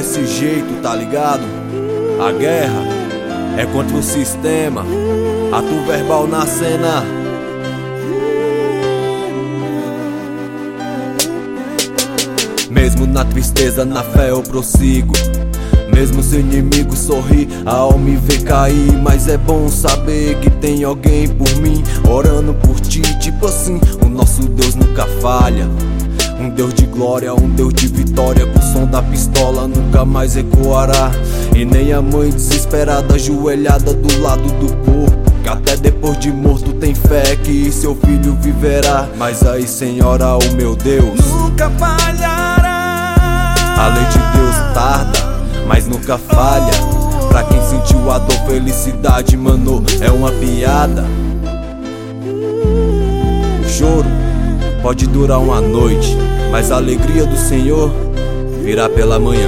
desse jeito, tá ligado? A guerra é contra o sistema, ato verbal na cena. Mesmo na tristeza, na fé eu prossigo. Mesmo se o inimigo sorrir, ao me ver cair. Mas é bom saber que tem alguém por mim, orando por ti, tipo assim. O nosso Deus nunca falha, um Deus de glória, um Deus de vitória. Com o som da pistola nunca mais ecoará. E nem a mãe desesperada, ajoelhada do lado do corpo, que até depois de morto tem fé que seu filho viverá. Mas aí, Senhora, o meu Deus nunca falhará. A lei de Deus tarda, mas nunca falha. Pra quem sentiu a dor, felicidade, mano, é uma piada. O choro pode durar uma noite, mas a alegria do Senhor virá pela manhã.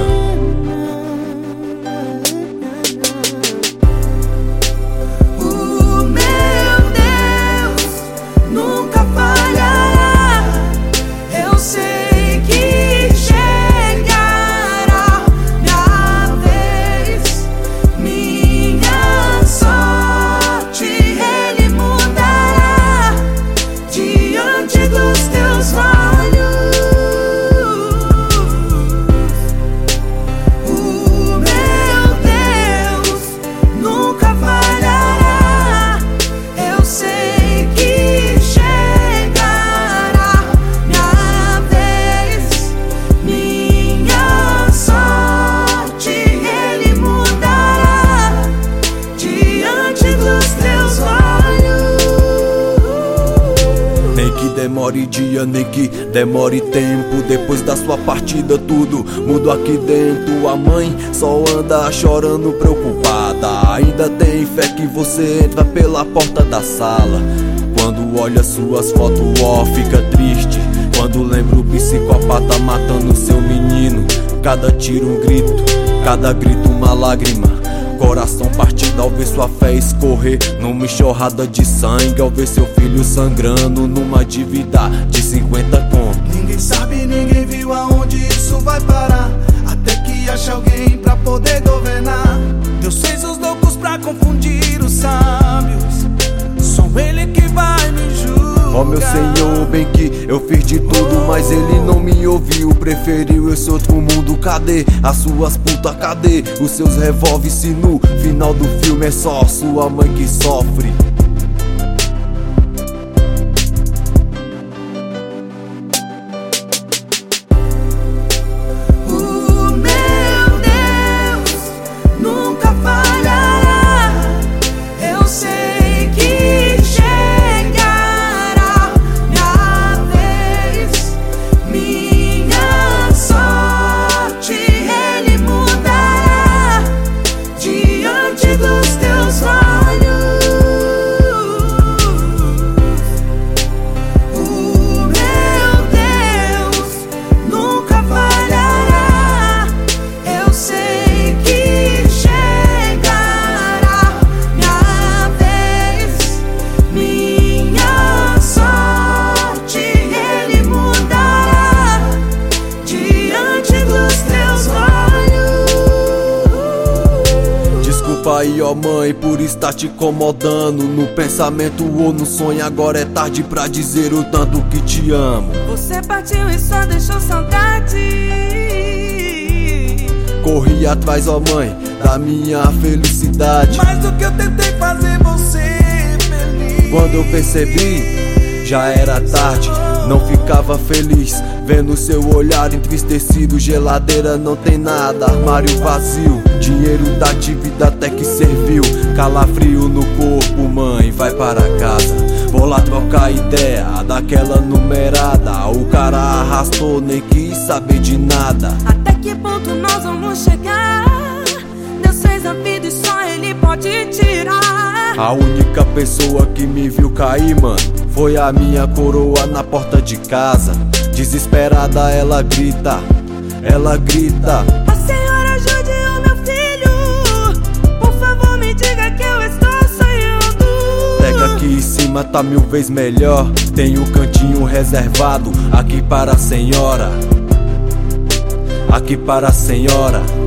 Demore dia, nem que demore tempo. Depois da sua partida tudo muda aqui dentro. A mãe só anda chorando preocupada. Ainda tem fé que você entra pela porta da sala. Quando olha suas fotos, ó, fica triste. Quando lembra o psicopata matando seu menino. Cada tiro um grito, cada grito uma lágrima. Coração partido ao ver sua fé escorrer numa enxurrada de sangue, ao ver seu filho sangrando numa dívida de 50 conto. Ninguém sabe, ninguém viu aonde isso vai parar, até que ache alguém pra poder governar. Deus fez os loucos pra confundir os sábios, só Ele que vai me julgar. Ó meu Senhor, bem que eu fiz de tudo, mas Ele não me ouviu, preferiu esse outro mundo. Cadê as suas putas, cadê os seus revólveres? Se no final do filme é só sua mãe que sofre. Pai, ó mãe, por estar te incomodando no pensamento ou no sonho. Agora é tarde pra dizer o tanto que te amo. Você partiu e só deixou saudade. Corri atrás, ó mãe, da minha felicidade. Mas o que eu tentei fazer você feliz, quando eu percebi, já era tarde. Não ficava feliz vendo seu olhar entristecido. Geladeira não tem nada, armário vazio. Dinheiro da dívida até que serviu. Calafrio no corpo, mãe, vai para casa. Vou lá trocar ideia daquela numerada. O cara arrastou, nem quis saber de nada. Até que ponto nós vamos chegar? Deus fez a vida e só Ele pode tirar. A única pessoa que me viu cair, mano, foi a minha coroa na porta de casa. Desesperada ela grita, ela grita: a senhora ajude o meu filho, por favor me diga que eu estou sonhando. Pega aqui em cima, tá 1000 vezes melhor. Tem um cantinho reservado aqui para a senhora, aqui para a senhora.